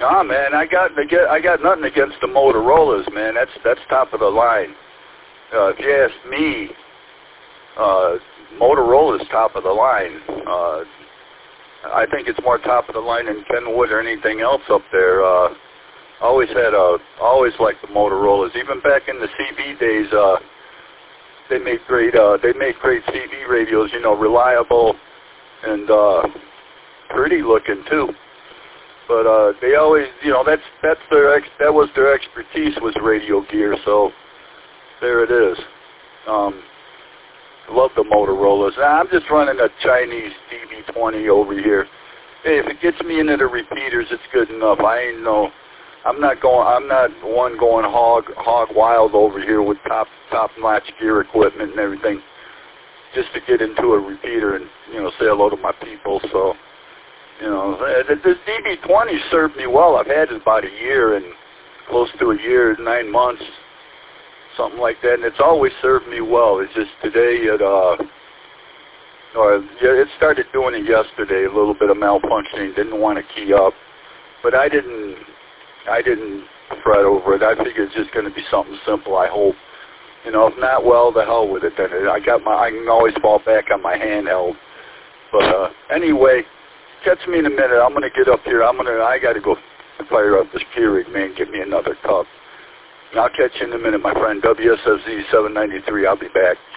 Nah, man, I got nothing against the Motorola's, man. That's top of the line. If you ask me, Motorola's top of the line. I think it's more top of the line than Kenwood or anything else up there. Always liked the Motorola's. Even back in the CB days, they made great CB radios. You know, reliable and pretty looking too. But they always, you know, that was their expertise, was radio gear. So there it is. Love the Motorola's. I'm just running a Chinese DB20 over here. Hey, if it gets me into the repeaters, it's good enough. I'm not one going hog wild over here with top-notch gear equipment and everything, just to get into a repeater and, you know, say hello to my people. So, you know, this DB20 served me well. I've had it about a year and close to a year, 9 months, something like that, and it's always served me well. It's just today it started doing it yesterday, a little bit of malfunctioning, didn't want to key up, but I didn't fret over it. I figured it's just going to be something simple, I hope. You know, if not, well, the hell with it then. I can always fall back on my handheld. But anyway, catch me in a minute. I'm going to get up here. I got to go fire up this Keurig, man. Get me another cup. I'll catch you in a minute, my friend. WSFZ 793. I'll be back.